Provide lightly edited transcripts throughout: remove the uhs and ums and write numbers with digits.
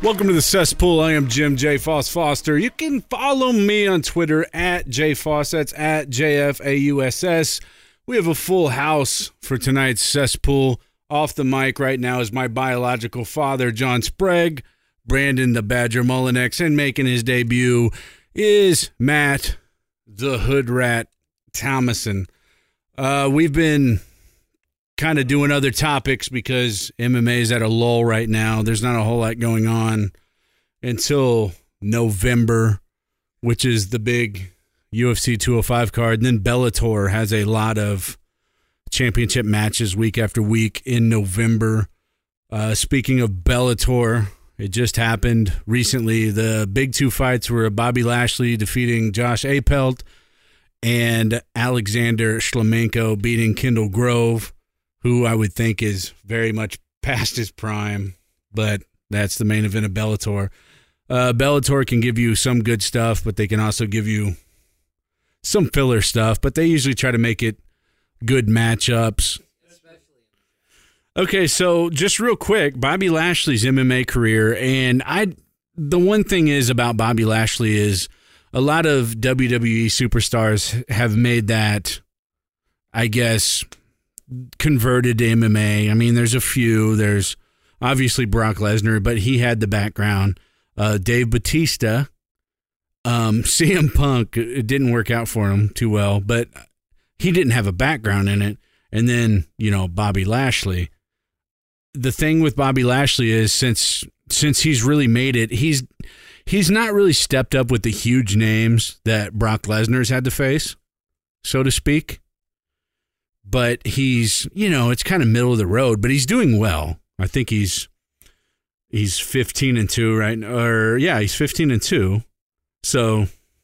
Welcome to the cesspool. I am Jim J. Foss Foster. You can follow me on Twitter at JFoss. That's at JFAUSS. We have a full house for tonight's cesspool. Off the mic right now is my biological father, John Sprague. Brandon the Badger Mullinex, and making his debut is Matt the Hood Rat Thomason. We've been kind of doing other topics because MMA is at a lull right now. There's not a whole lot going on until November, which is the big UFC 205 card. And then Bellator has a lot of championship matches week after week in November. Speaking of Bellator, it just happened recently. The big two fights were Bobby Lashley defeating Josh Apelt and Alexander Shlemenko beating Kendall Grove, who I would think is very much past his prime, but that's the main event of Bellator. Bellator can give you some good stuff, but they can also give you some filler stuff, but they usually try to make it good matchups. Okay, so just real quick, Bobby Lashley's MMA career, and the one thing is about Bobby Lashley is a lot of WWE superstars have made that, I guess, converted to MMA. I mean, there's a few. There's obviously Brock Lesnar, but he had the background. Dave Bautista, CM Punk, it didn't work out for him too well, but he didn't have a background in it. And then, Bobby Lashley. The thing with Bobby Lashley is since he's really made it, he's not really stepped up with the huge names that Brock Lesnar's had to face, so to speak. But he's, it's kind of middle of the road, but he's doing well. I think he's 15-2 right now, or yeah, he's 15-2. So,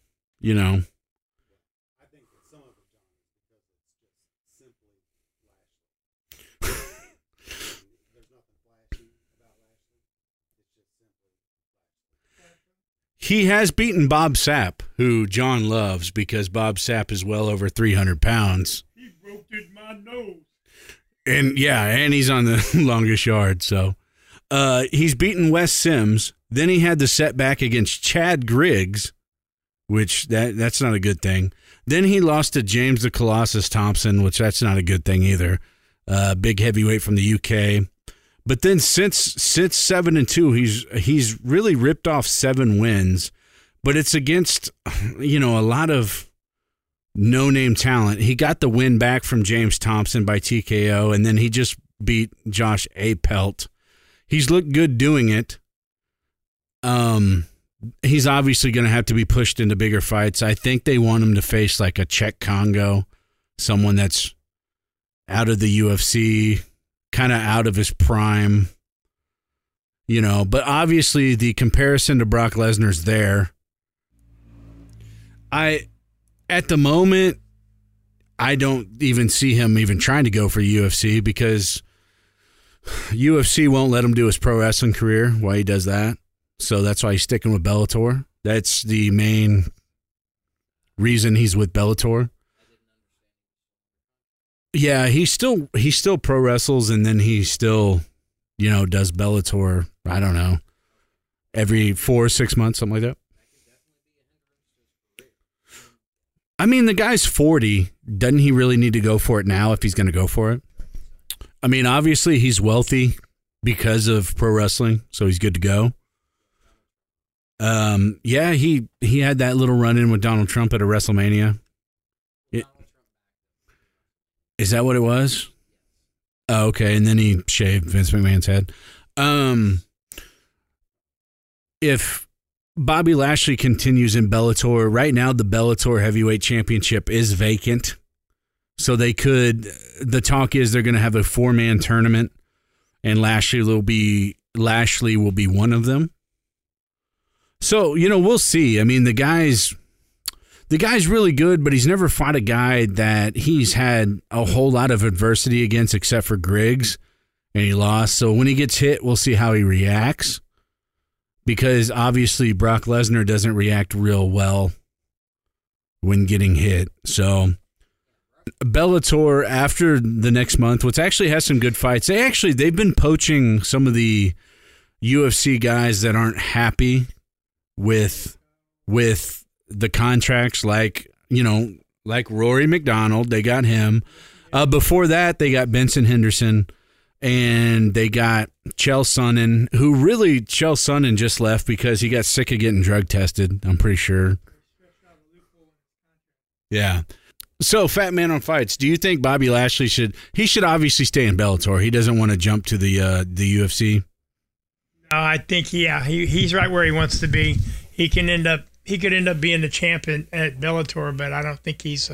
I think that some of it, John, is because it's just simply Lashley. There's nothing flashy about Lashley. It's just simply Lashley. He has beaten Bob Sapp, who John loves because Bob Sapp is well over 300 pounds. He rotated my nose. And he's on the longest yard. So he's beaten Wes Sims. Then he had the setback against Chad Griggs, which that's not a good thing. Then he lost to James the Colossus Thompson, which that's not a good thing either. Big heavyweight from the UK. But then since 7-2, he's really ripped off 7 wins. But it's against, a lot of no-name talent. He got the win back from James Thompson by TKO, and then he just beat Josh Apelt. He's looked good doing it. He's obviously going to have to be pushed into bigger fights. I think they want him to face like a Czech Congo, someone that's out of the UFC, kind of out of his prime, but obviously the comparison to Brock Lesnar's there. At the moment, I don't even see him even trying to go for UFC because UFC won't let him do his pro wrestling career while he does that. So that's why he's sticking with Bellator. That's the main reason he's with Bellator. Yeah, he still pro wrestles, and then he still, does Bellator, I don't know, every 4 or 6 months, something like that. I mean, the guy's 40. Doesn't he really need to go for it now if he's going to go for it? I mean, obviously he's wealthy because of pro wrestling, so he's good to go. He had that little run-in with Donald Trump at a WrestleMania. Is that what it was? Oh, okay, and then he shaved Vince McMahon's head. If Bobby Lashley continues in Bellator, right now the Bellator Heavyweight Championship is vacant. So the talk is they're going to have a 4-man tournament, and Lashley will be one of them. So, we'll see. I mean, the guy's really good, but he's never fought a guy that he's had a whole lot of adversity against except for Griggs, and he lost. So when he gets hit, we'll see how he reacts, because obviously Brock Lesnar doesn't react real well when getting hit. So Bellator after the next month, which actually has some good fights. They've been poaching some of the UFC guys that aren't happy with the contracts, like Rory McDonald. They got him. Before that, they got Benson Henderson, and they got Chael Sonnen, Chael Sonnen just left because he got sick of getting drug tested, I'm pretty sure. Yeah. So, Fat Man on Fights, do you think Bobby Lashley should obviously stay in Bellator? He doesn't want to jump to the UFC? No, I think, he's right where he wants to be. He could end up being the champion at Bellator, but I don't think he's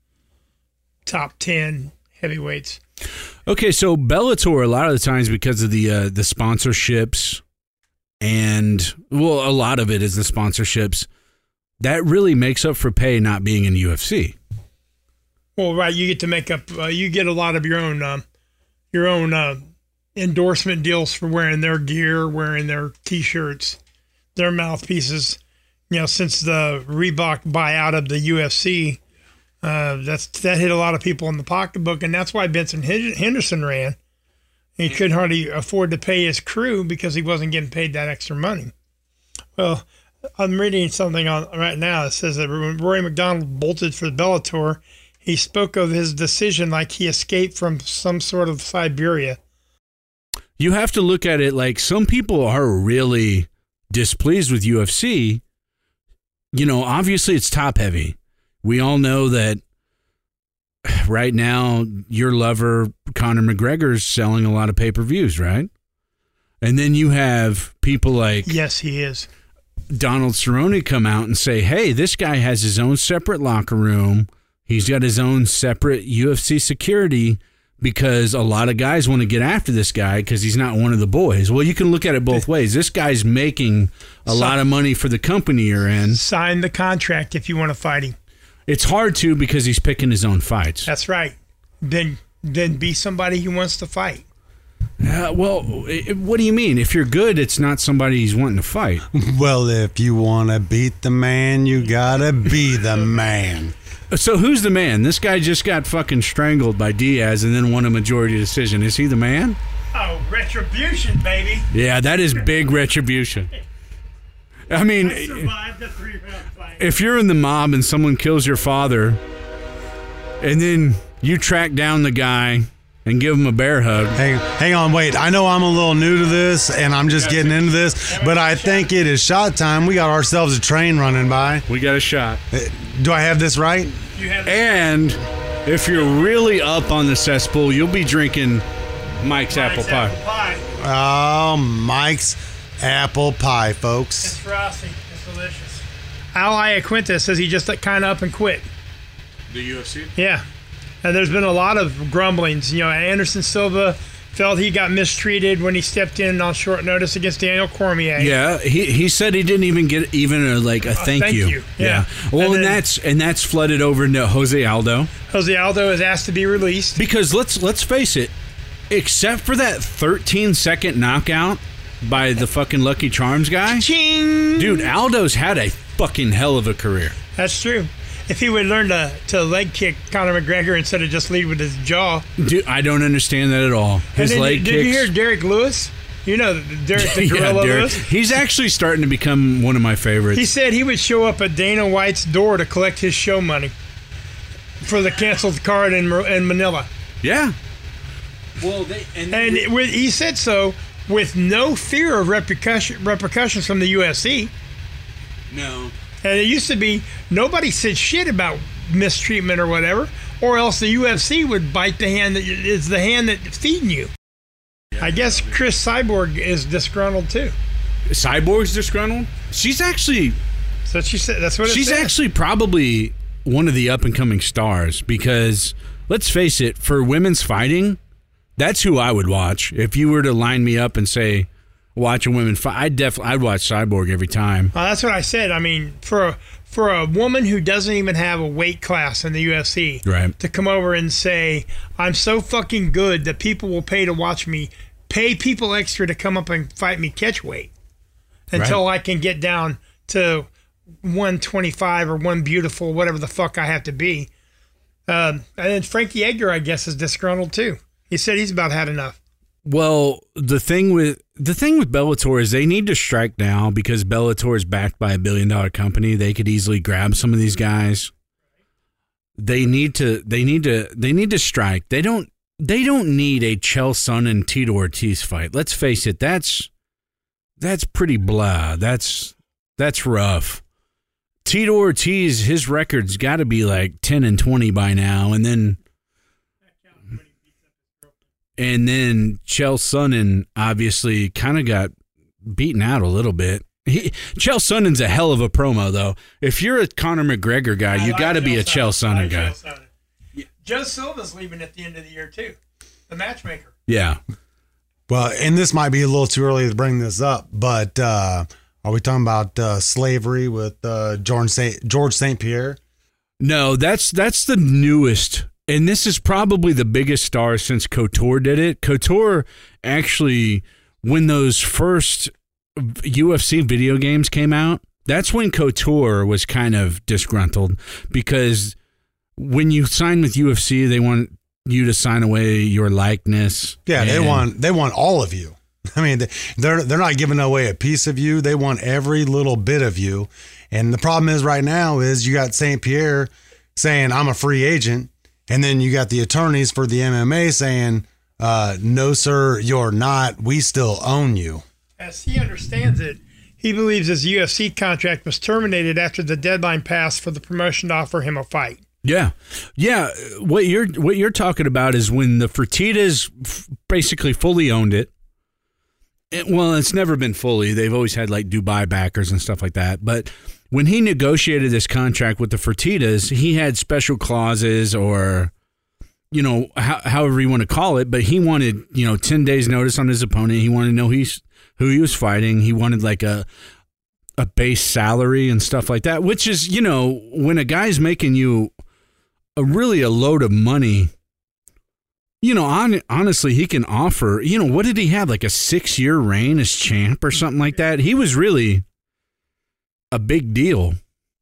top 10 heavyweights. Okay, so Bellator, a lot of the times because of the sponsorships, and a lot of it is the sponsorships, that really makes up for pay not being in UFC. Well, right, you get to make up. You get a lot of your own endorsement deals for wearing their gear, wearing their T-shirts, their mouthpieces. Since the Reebok buyout of the UFC, that hit a lot of people in the pocketbook, and that's why Benson Henderson ran. He couldn't hardly afford to pay his crew because he wasn't getting paid that extra money. Well, I'm reading something on right now that says that when Rory McDonald bolted for Bellator, he spoke of his decision like he escaped from some sort of Siberia. You have to look at it like some people are really displeased with UFC. Obviously it's top heavy. We all know that right now your lover, Conor McGregor's selling a lot of pay-per-views, right? And then you have people like... Yes, he is. Donald Cerrone come out and say, hey, this guy has his own separate locker room. He's got his own separate UFC security because a lot of guys want to get after this guy because he's not one of the boys. Well, you can look at it both ways. This guy's making a lot of money for the company you're in. Sign the contract if you want to fight him. It's hard to because he's picking his own fights. That's right. Then be somebody he wants to fight. What do you mean? If you're good, it's not somebody he's wanting to fight. Well, if you want to beat the man, you got to be the man. So who's the man? This guy just got fucking strangled by Diaz and then won a majority decision. Is he the man? Oh, retribution, baby. Yeah, that is big retribution. I mean, I survived the 3-round fight. If you're in the mob and someone kills your father and then you track down the guy and give him a bear hug. Hang on, wait. I know I'm a little new to this and I'm just getting into this, but I think it is shot time. We got ourselves a train running by. We got a shot. Do I have this right? And if you're really up on the cesspool, you'll be drinking Mike's apple pie. Oh, Mike's apple pie, folks. It's frosty. It's delicious. Al Iaquinta says he just kind of up and quit. The UFC? Yeah. And there's been a lot of grumblings. Anderson Silva felt he got mistreated when he stepped in on short notice against Daniel Cormier. Yeah, he said he didn't even get a thank you. Yeah. Well, and that's flooded over into Jose Aldo. Jose Aldo is asked to be released because let's face it, except for that 13-second knockout by the fucking Lucky Charms guy, Ching! Dude, Aldo's had a fucking hell of a career. That's true. If he would learn to leg kick Conor McGregor instead of just lead with his jaw. Dude, I don't understand that at all. His leg kicks. Did you hear Derek Lewis? Derek the Gorilla Lewis? He's actually starting to become one of my favorites. He said he would show up at Dana White's door to collect his show money for the canceled card in Manila. Yeah. Well, he said so with no fear of repercussions from the UFC. No. And it used to be nobody said shit about mistreatment or whatever, or else the UFC would bite the hand that is the hand that's feeding you. I guess Chris Cyborg is disgruntled too. Cyborg's disgruntled? She's actually... So she said that's what it She's said. actually probably one of the up-and-coming stars because, let's face it, for women's fighting, that's who I would watch. If you were to line me up and say... watch a women fight, I'd watch Cyborg every time. That's what I said. I mean, for a woman who doesn't even have a weight class in the UFC, right, to come over and say, I'm so fucking good that people will pay to watch me, pay people extra to come up and fight me catch weight until I can get down to 125 or one beautiful, whatever the fuck I have to be. And then Frankie Edgar, I guess, is disgruntled too. He said he's about had enough. Well, the thing with Bellator is they need to strike now because Bellator is backed by $1 billion company. They could easily grab some of these guys. They need to strike. They don't need a Chael Sonnen and Tito Ortiz fight. Let's face it, that's pretty blah. That's rough. Tito Ortiz, his record's got to be like 10-20 by now, and then Chael Sonnen obviously kind of got beaten out a little bit. Chael Sonnen's a hell of a promo, though. If you're a Conor McGregor guy, you got to be a Chael Sonnen guy. Joe Silva's leaving at the end of the year, too. The matchmaker. Yeah. Well, and this might be a little too early to bring this up, but are we talking about slavery with George St. Pierre? No, that's the newest. And this is probably the biggest star since Couture did it. Couture actually, when those first UFC video games came out, that's when Couture was kind of disgruntled because when you sign with UFC, they want you to sign away your likeness. Yeah, they want all of you. I mean, they're not giving away a piece of you. They want every little bit of you. And the problem is right now is you got St. Pierre saying, I'm a free agent. And then you got the attorneys for the MMA saying, no, sir, you're not. We still own you. As he understands it, he believes his UFC contract was terminated after the deadline passed for the promotion to offer him a fight. Yeah. What you're talking about is when the Fertittas basically fully owned it. Well, it's never been fully. They've always had like Dubai backers and stuff like that. But when he negotiated this contract with the Fertittas, he had special clauses or, however you want to call it. But he wanted, 10 days notice on his opponent. He wanted to know who he was fighting. He wanted like a base salary and stuff like that, which is, when a guy's making you a load of money, honestly, he can offer, what did he have? Like a 6-year reign as champ or something like that. He was really a big deal.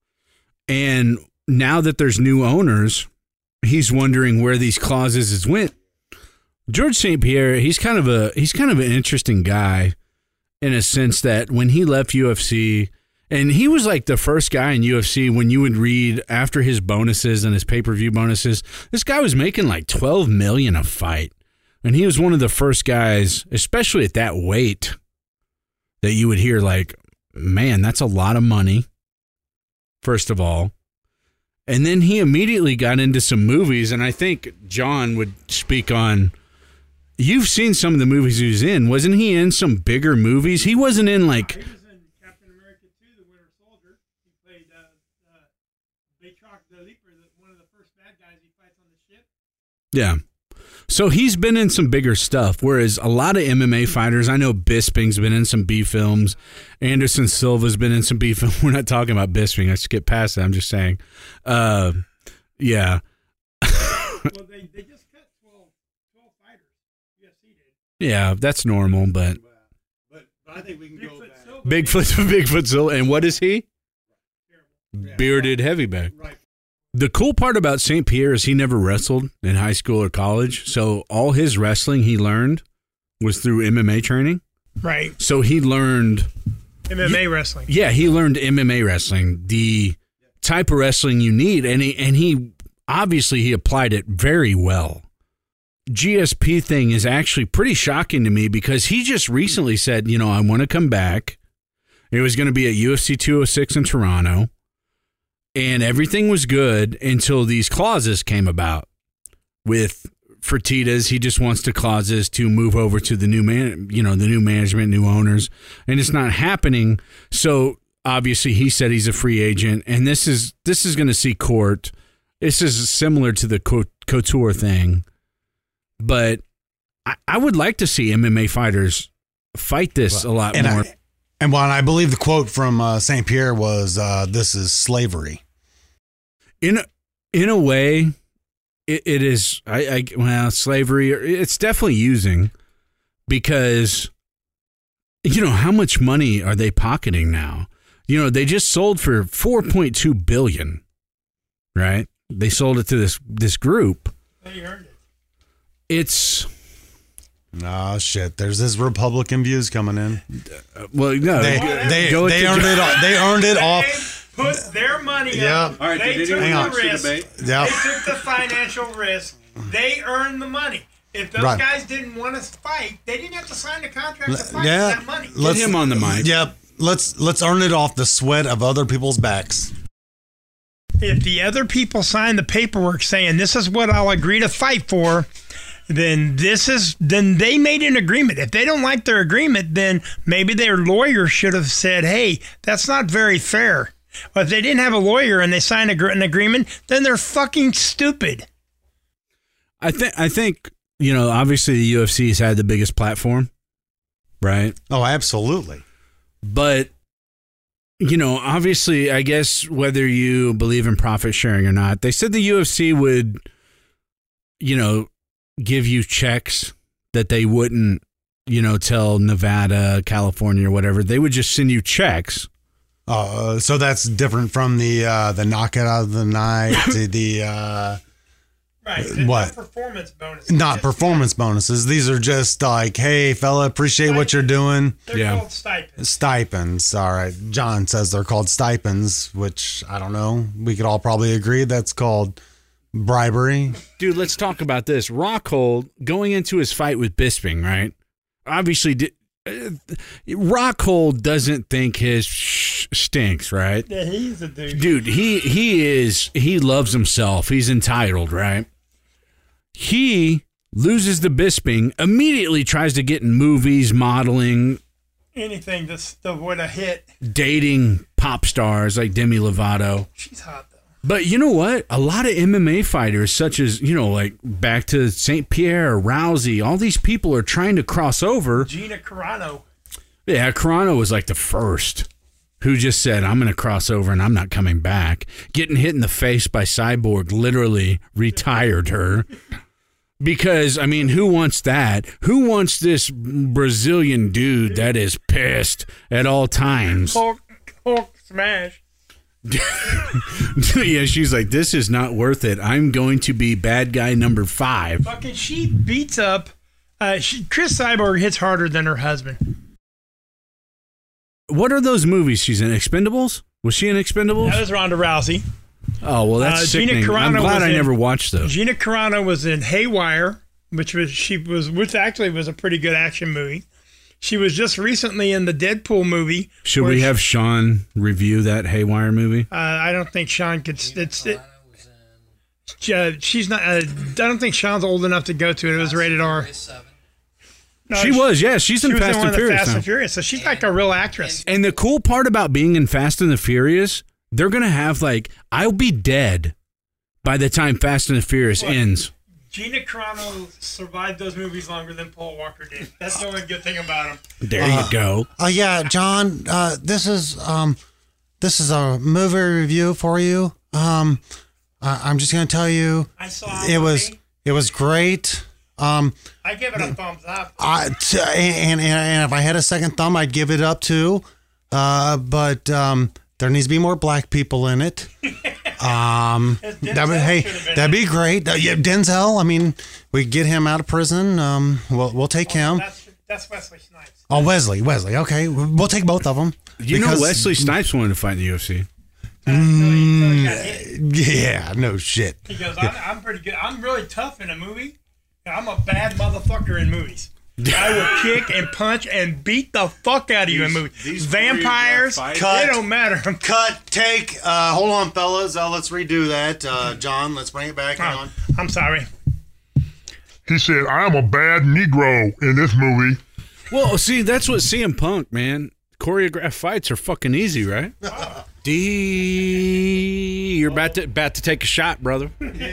And now that there's new owners, he's wondering where these clauses went. George St. Pierre, he's kind of an interesting guy in a sense that when he left UFC, and he was like the first guy in UFC when you would read after his bonuses and his pay-per-view bonuses, this guy was making like $12 million a fight. And he was one of the first guys, especially at that weight, that you would hear like, man, that's a lot of money, first of all. And then he immediately got into some movies, and I think John would speak on, you've seen some of the movies he was in. Wasn't he in some bigger movies? He wasn't in like... He was in Captain America 2, The Winter Soldier. He played Baytrock the Leaper, one of the first bad guys he fights on the ship. Yeah. So he's been in some bigger stuff, whereas a lot of MMA fighters, I know Bisping's been in some B films. Anderson Silva's been in some B films. We're not talking about Bisping. I skip past that. I'm just saying. Yeah. Well, they just cut 12 fighters. UFC did. Yeah, that's normal, but I think we can go back. Bigfoot Silva. And what is he? Bearded heavyweight. Right. The cool part about St. Pierre is he never wrestled in high school or college. So all his wrestling he learned was through MMA training. Right. So he learned MMA wrestling. Yeah, he learned MMA wrestling, the type of wrestling you need, and he obviously he applied it very well. GSP thing is actually pretty shocking to me because he just recently said, I want to come back. It was going to be at UFC 206 in Toronto. And everything was good until these clauses came about. With Fertittas, he just wants the clauses to move over to the new the new management, new owners, and it's not happening. So obviously, he said he's a free agent, and this is going to see court. This is similar to the Couture thing, but I would like to see MMA fighters fight this a lot more. And I believe the quote from St. Pierre was, "This is slavery." In a way, it is. Slavery. It's definitely using, because how much money are they pocketing now? They just sold for $4.2 billion, right? They sold it to this group. They earned it. Oh shit! There's his Republican views coming in. Well, no, They earned it. They earned it off. They put their money Yeah. up. All right, They did took anyone the watch the risk. debate? Yeah. They took the financial risk. They earned the money. If those Right. guys didn't want to fight, they didn't have to sign the contract to fight Yeah. that money. Get him on the mic. Yep. Let's earn it off the sweat of other people's backs. If the other people sign the paperwork saying this is what I'll agree to fight for, then they made an agreement. If they don't like their agreement, then maybe their lawyer should have said, "Hey, that's not very fair." But if they didn't have a lawyer and they signed an agreement, then they're fucking stupid. I think obviously the UFC has had the biggest platform, right? Oh, absolutely. But obviously, I guess whether you believe in profit sharing or not, they said the UFC would, give you checks that they wouldn't, tell Nevada, California, or whatever. They would just send you checks. So that's different from the knockout out of the night, the Right. What? Not performance bonuses. not performance bonuses. These are just like, hey, fella, appreciate what you're doing. They're Yeah. called stipends. Stipends. All right. John says they're called stipends, which I don't know. We could all probably agree that's called bribery. Dude, let's talk about this. Rockhold going into his fight with Bisping, right? Obviously, Rockhold doesn't think his stinks, right? Yeah, he's a dude. Dude, he loves himself. He's entitled, right? He loses to Bisping, immediately tries to get in movies, modeling, Anything that's would have hit. dating pop stars like Demi Lovato. She's hot though. But you know what? A lot of MMA fighters, such as, like back to St. Pierre, Rousey, all these people are trying to cross over. Gina Carano. Yeah, Carano was like the first who just said, I'm going to cross over and I'm not coming back. Getting hit in the face by Cyborg literally retired her. Because, who wants that? Who wants this Brazilian dude that is pissed at all times? Hulk smash. Yeah, she's like, this is not worth it. I'm going to be bad guy number 5. Fucking she beats up. Chris Cyborg hits harder than her husband. What are those movies she's in? Expendables? Was she in Expendables? That was Ronda Rousey. Oh, well, that's Gina sickening. I'm Carano glad was I in- never watched those. Gina Carano was in Haywire, which actually was a pretty good action movie. She was just recently in the Deadpool movie. Should where we have Sean review that Haywire movie? I don't think Sean could. She's not. I don't think Sean's old enough to go to it. It was rated R. No, She was, yeah. She's in She was Fast in one and of the Furious Fast now. and Furious, so she's like a real actress. And the cool part about being in Fast and the Furious, they're going to have I'll be dead by the time Fast and the Furious ends. Gina Carano survived those movies longer than Paul Walker did. That's the only good thing about him. There you go. Yeah, John. This is a movie review for you. I'm just gonna tell you, I saw it was great. I give it a thumbs up. And if I had a second thumb, I'd give it up too. But there needs to be more black people in it. That'd be great. Yeah, Denzel. We get him out of prison. We'll take him. That's Wesley Snipes. Oh, Wesley. Okay, we'll take both of them. You know Wesley Snipes wanted to fight in the UFC. Until he got hit. Yeah, no shit. He goes, I'm pretty good. I'm really tough in a movie. And I'm a bad motherfucker in movies. I will kick and punch and beat the fuck out of you in movies. Vampires, Cut. it don't matter. Cut. Take. Hold on, fellas. Let's redo that. John, let's bring it back. Hang on. I'm sorry. He said, I'm a bad Negro in this movie. Well, see, that's what CM Punk, man. Choreographed fights are fucking easy, right? You're about to take a shot, brother.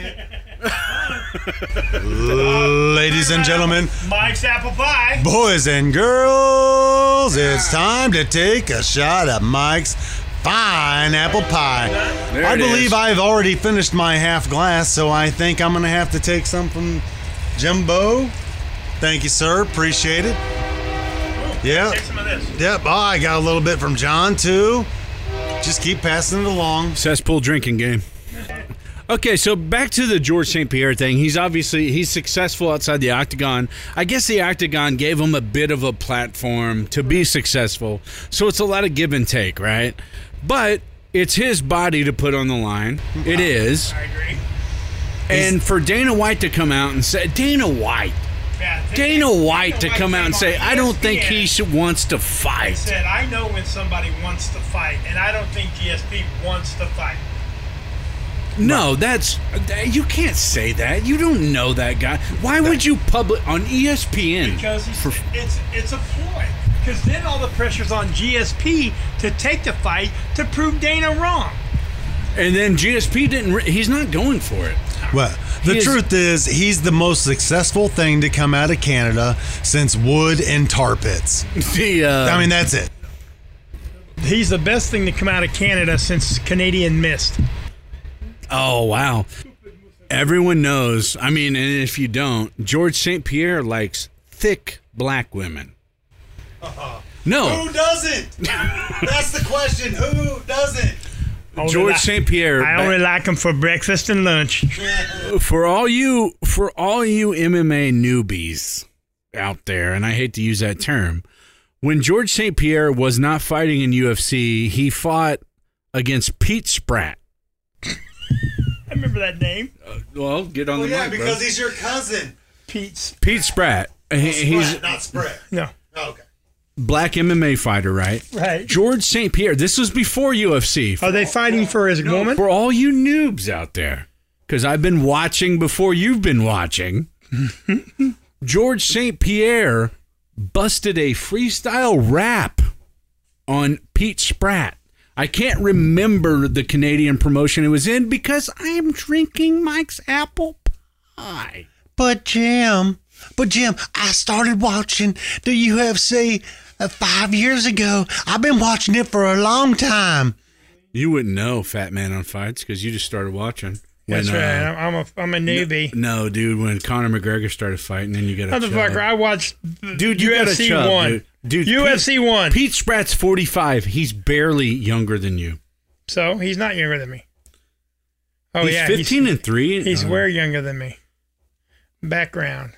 Ladies and gentlemen, Mike's apple pie. boys and girls, it's time to take a shot at Mike's fine apple pie. There I it believe is. I've already finished my half glass, so I think I'm going to have to take some from Jimbo. Thank you, sir. Appreciate it. Yeah. Take some of this. Yep. Oh, I got a little bit from John, too. Just keep passing it along. Cesspool drinking game. Okay, so back to the George St. Pierre thing. He's successful outside the octagon. I guess the octagon gave him a bit of a platform to be successful. So it's a lot of give and take, right? But it's his body to put on the line. It is. I agree. And for Dana White to come out and say, Dana White to come out and say, I don't think he wants to He fight. said, I know when somebody wants to fight, and I don't think GSP wants to fight. No, you can't say that. You don't know that guy. Why would you publish on ESPN? Because it's a ploy. Because then all the pressure's on GSP to take the fight to prove Dana wrong. And then GSP he's not going for it. Well, the truth is, he's the most successful thing to come out of Canada since wood and tar pits. I mean, that's it. He's the best thing to come out of Canada since Canadian Mist. Oh, wow. Everyone knows. I mean, and if you don't, George St. Pierre likes thick black women. No. Who doesn't? That's the question. Who doesn't? George St. Pierre. I only like him for breakfast and lunch. For all you MMA newbies out there, and I hate to use that term, when George St. Pierre was not fighting in UFC, he fought against Pete Spratt. I remember that name. Well, get on the mic, bro. he's your cousin. Pete Spratt. He's not Spratt. No. Oh, okay. black MMA fighter, right? Right. George St. Pierre. This was before UFC. Are they fighting for his woman? For all you noobs out there, because I've been watching before you've been watching, George St. Pierre busted a freestyle rap on Pete Spratt. I can't remember the Canadian promotion it was in because I am drinking Mike's apple pie. But Jim, I started watching the UFC 5 years ago. I've been watching it for a long time. You wouldn't know, Fat Man on Fights, because you just started watching. That's right. I'm a newbie. No, dude. When Conor McGregor started fighting, then you got a Motherfucker, I watched dude. You UFC got a 1. Dude, UFC 1. Pete Spratt's 45. He's barely younger than you. So he's not younger than me. Oh he's yeah, 15 and 3. He's way younger than me. Background: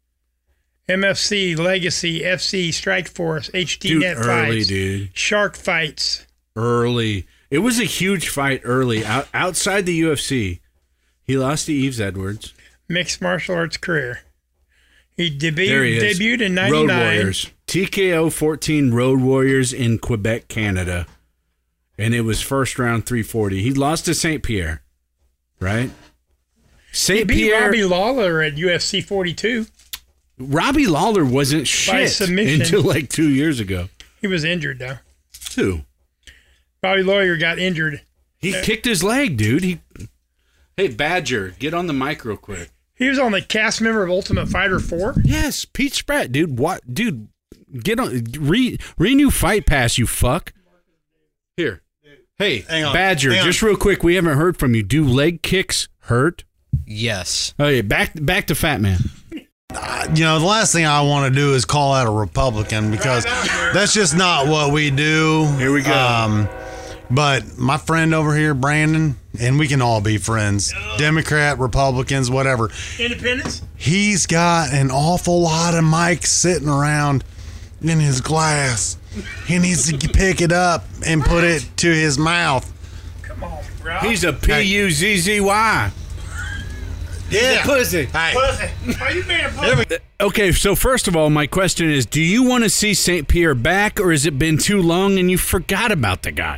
MFC, Legacy, FC, Strike Force, HD Net early, Fights, dude. Shark Fights. Early. It was a huge fight early. Outside the UFC, he lost to Yves Edwards. Mixed martial arts career. He There he is. debuted in 99. Road Warriors. TKO 14 Road Warriors in Quebec, Canada. And it was first round 340. He lost to St. Pierre, right? He St. beat Pierre. Robbie Lawler at UFC 42. Robbie Lawler wasn't shit submission. until like 2 years ago. He was injured though. Two. Robbie Lawler got injured. He kicked his leg, dude. Hey, Badger, get on the mic real quick. He was on the cast member of Ultimate Fighter 4. Yes, Pete Spratt, dude. What, dude? Get on. Renew Fight Pass, you fuck. Here. Hey, Hang on. Badger, Hang on. just real quick. We haven't heard from you. Do leg kicks hurt? Yes. Oh yeah, back to Fat Man. You know, the last thing I want to do is call out a Republican because that's just not what we do. Here we go. But my friend over here, Brandon, and we can all be friends, Democrat, Republicans, whatever. Independence? He's got an awful lot of mics sitting around in his glass. He needs to pick it up and put it to his mouth. Come on, bro. He's a PUZZY. Yeah. Pussy. Hey. Pussy. Are you being a pussy? Okay, so first of all, my question is, do you want to see St. Pierre back, or has it been too long and you forgot about the guy?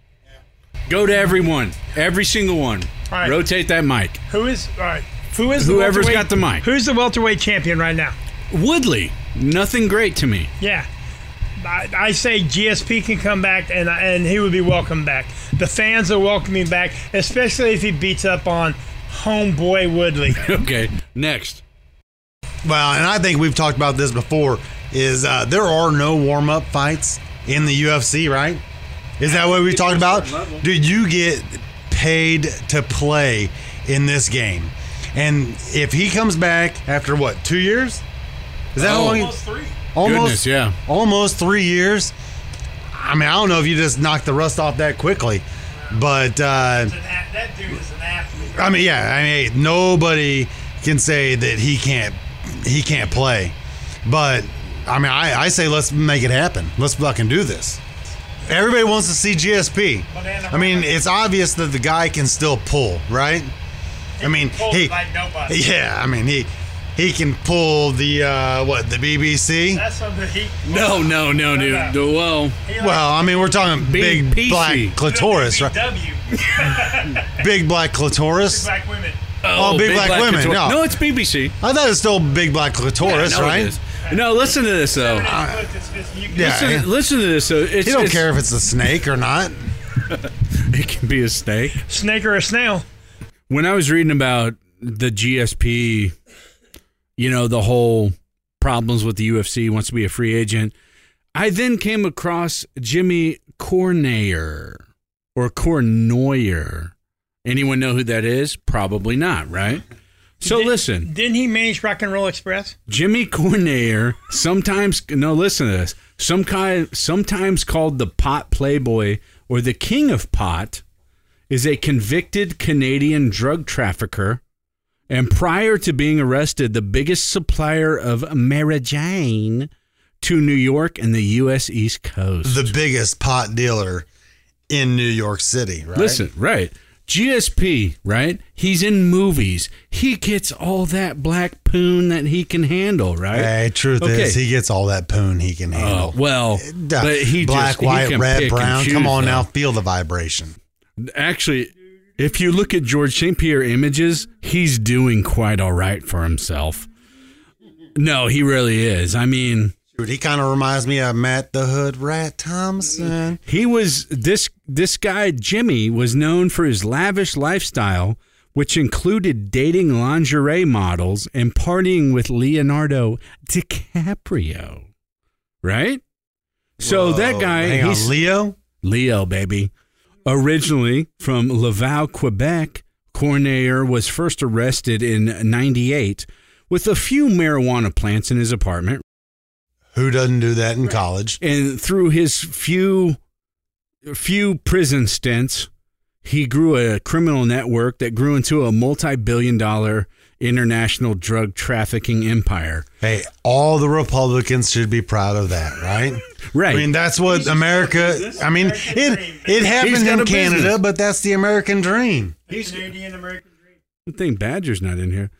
Go to everyone. Every single one. All right. Rotate that mic. Who is the Whoever's welterweight- got the mic. Who's the welterweight champion right now? Woodley. Nothing great to me. Yeah. I say GSP can come back and he would be welcome back. The fans are welcoming back, especially if he beats up on homeboy Woodley. Okay, next. Well, and I think we've talked about this before, is there are no warm-up fights in the UFC, right? Is that what we talked about? Dude, you get paid to play in this game. And if he comes back after, 2 years? Is that how long? Almost 3. Goodness, yeah. Almost 3 years. I mean, I don't know if you just knock the rust off that quickly. But, That dude is an athlete. I mean, yeah. I mean, hey, nobody can say that he can't play. But I mean, I say let's make it happen. Let's fucking do this. Everybody wants to see GSP. I mean, it's obvious that the guy can still pull, right? I mean, like nobody. yeah. I mean, he can pull the the BBC. That's something he. No, dude. Well, Well, I mean, we're talking big PC. black clitoris, right? BBW. Big black clitoris. Black women. Oh, big black women. Clitoris. No. It's BBC. I thought it was still big black clitoris, Yeah, no, it right? is. No, listen to this though. Yeah. Listen to this. So You don't care if it's a snake or not. It can be a snake. Snake or a snail. When I was reading about the GSP, the whole problems with the UFC, wants to be a free agent, I then came across Jimmy Cornayer or Cornoyer. Anyone know who that is? Probably not, right? So listen. Didn't he manage Rock and Roll Express? Jimmy Cornayer, listen to this. Sometimes called the pot playboy or the king of pot, is a convicted Canadian drug trafficker, and prior to being arrested, the biggest supplier of Mary Jane to New York and the U.S. East Coast. The biggest pot dealer in New York City, right? Listen, right. GSP, right? He's in movies. He gets all that black poon that he can handle, right? Hey, truth Okay. is, he gets all that poon he can handle. Well, but he black, just, he white, can red, pick and brown. choose, Come on though. now, feel the vibration. Actually, if you look at George St. Pierre images, he's doing quite all right for himself. No, he really is. I mean, Dude, he kind of reminds me of Matt the Hood Rat Thompson. he was this guy, Jimmy, was known for his lavish lifestyle, which included dating lingerie models and partying with Leonardo DiCaprio. Right? So that guy, Hang on, he's Leo, baby. Originally from Laval, Quebec, Cornayer was first arrested in 1998 with a few marijuana plants in his apartment. Who doesn't do that in college? And through his few prison stints, he grew a criminal network that grew into a multi-billion-dollar international drug trafficking empire. Hey, all the Republicans should be proud of that, right? Right. I mean, that's what America. I mean, it happened He's got in a Canada, business. but that's the American dream. Canadian American dream. I think Badger's not in here.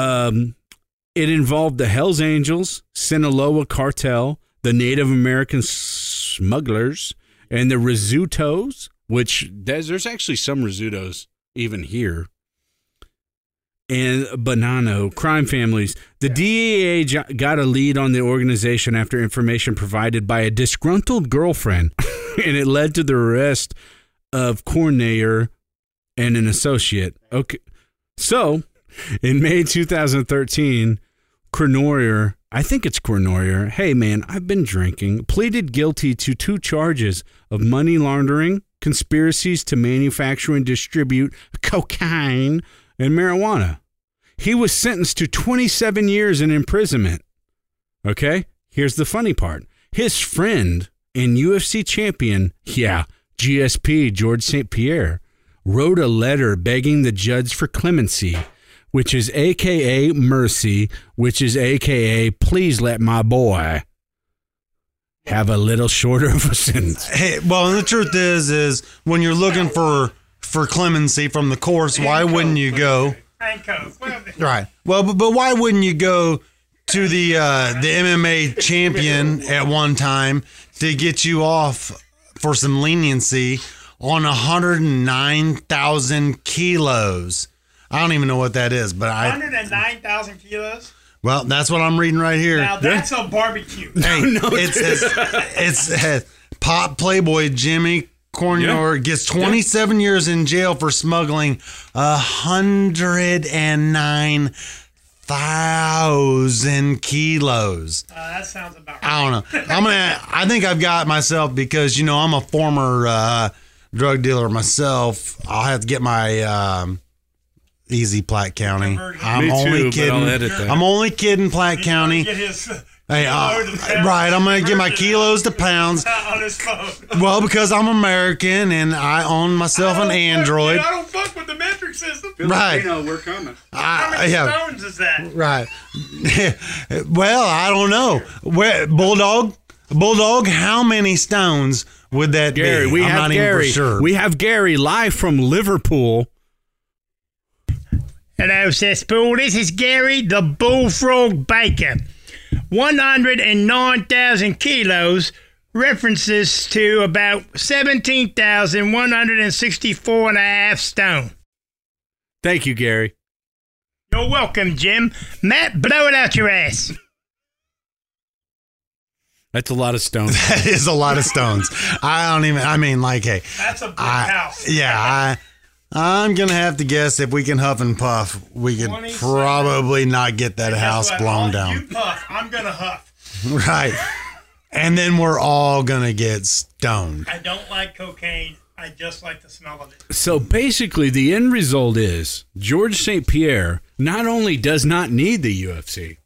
It involved the Hells Angels, Sinaloa Cartel, the Native American smugglers, and the Rizzutos, which there's actually some Rizzutos even here, and Bonanno crime families. The DEA got a lead on the organization after information provided by a disgruntled girlfriend, and it led to the arrest of Cornayer and an associate. Okay, so in May 2013, Cornoyer, I think it's Cornoyer, hey man, I've been drinking, pleaded guilty to 2 charges of money laundering, conspiracies to manufacture and distribute cocaine and marijuana. He was sentenced to 27 years in imprisonment. Okay, here's the funny part. His friend and UFC champion, GSP, George St. Pierre, wrote a letter begging the judge for clemency, which is AKA mercy, which is AKA please let my boy have a little shorter of a sentence. Hey, well, and the truth is when you're looking for clemency from the courts, why wouldn't you go? Right. Well, but why wouldn't you go to the MMA champion at one time to get you off for some leniency on 109,000 kilos? I don't even know what that is, but 109,000 kilos? Well, that's what I'm reading right here. Now that's a barbecue. Hey, it's pop playboy Jimmy Cornayer gets 27 years in jail for smuggling 109,000 kilos. That sounds about right. I don't know. I think I've got myself because I'm a former drug dealer myself. I'll have to get my easy Platte County. I'm Me too, only but kidding. I'll edit that. I'm only kidding, Platte County. Get his Hey, right, I'm going to get my kilos to pounds. on his phone. Well, because I'm American and I own myself an Android. I don't fuck with the metric system. Right. Filipino, we're coming. How many yeah. stones is that? Right. Well, I don't know. Bulldog, how many stones would that Gary, be? we I'm have not Gary. even for sure. We have Gary live from Liverpool. Hello, cesspool. This is Gary, the Bullfrog Baker. 109,000 kilos references to about 17,164 and a half stone. Thank you, Gary. You're welcome, Jim. Matt, blow it out your ass. That's a lot of stones. That is a lot of stones. Hey, That's a big house. yeah, I'm going to have to guess if we can huff and puff, we could 27. probably not get that Guess house what? blown You down. puff, I'm gonna huff. Right. And then we're all going to get stoned. I don't like cocaine. I just like the smell of it. So basically, the end result is George St. Pierre not only does not need the UFC,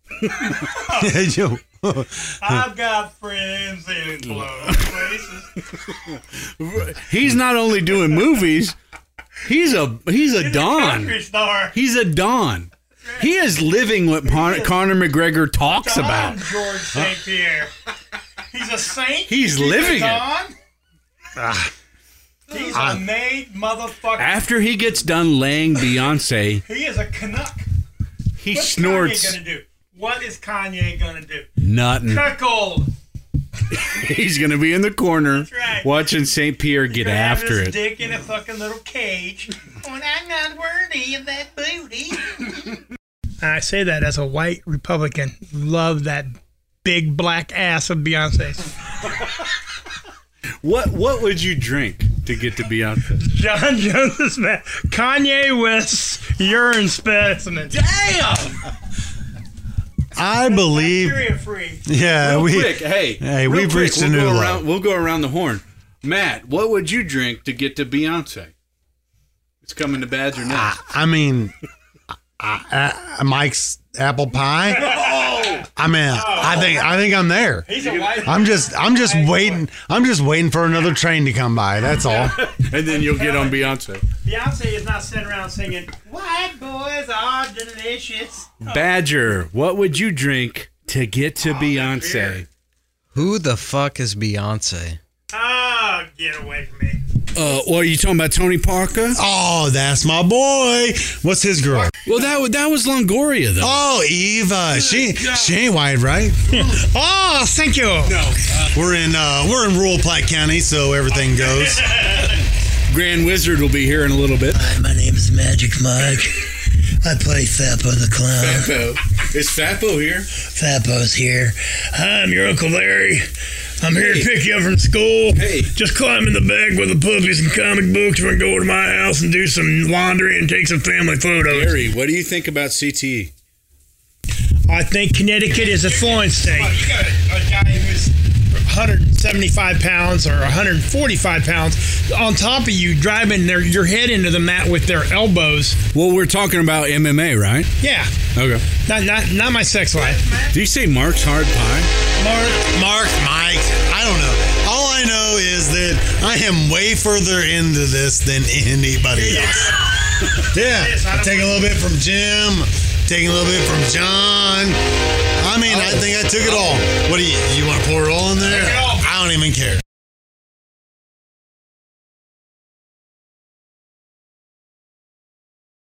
I've got friends in close places. he's not only doing movies, he's a don. Country star. He's a don. He is living what Conor McGregor talks Don about. George St. Pierre. He's a saint. He's living it. it. He's a made motherfucker. After he gets done laying Beyonce, He is a Canuck. he What's snorts Kanye gonna do? What is Kanye gonna do? nothing. Cuckold. He's going to be in the corner That's right. watching St. Pierre get Gonna have after his it. dick in a fucking little cage. When I'm not worthy of that booty. I say that as a white Republican. Love that big black ass of Beyonce's. What would you drink to get to Beyonce? John Jones man. Kanye West's urine specimen. Damn! I believe. Bacteria free. Yeah, Real we. quick, Real we've quick, reached a new low. We'll go around the horn. Matt, what would you drink to get to Beyonce? It's coming to Badger now. Mike's apple pie. I think I'm there. He's a white. I'm just waiting. I'm just waiting for another train to come by. That's all. And then you'll get on Beyonce. Beyonce is not sitting around singing, "White boys are delicious." Badger, what would you drink to get to Beyonce? Who the fuck is Beyonce? Oh, get away from me. Well, are you talking about Tony Parker? Oh, that's my boy. What's his girl? Well, that was Longoria, though. Oh, Eva. She ain't white, right? Oh, thank you. No. We're in rural Platte County, so everything goes. Grand Wizard will be here in a little bit. Hi, my name is Magic Mike. I play Fappo the Clown. Fappo. Is Fappo here? Fappo's here. Hi, I'm your Uncle Larry. I'm here to Hey. pick you up from school. Hey. Just climb in the bag with the puppies and comic books. We're going to go to my house and do some laundry and take some family photos. Gary, what do you think about CTE? I think Connecticut is a fluent state. You got a guy who's 175 pounds or 145 pounds on top of you, driving your head into the mat with their elbows. Well, we're talking about MMA, right? Yeah, Okay. not my sex life. Do you say Mark's Hard Pie? Mark, Mike, I don't know. All I know is that I am way further into this than anybody else. Yeah, I take a little bit from Jim, taking a little bit from John. I think I took it all. What do you want to pour it all in there? I don't even care.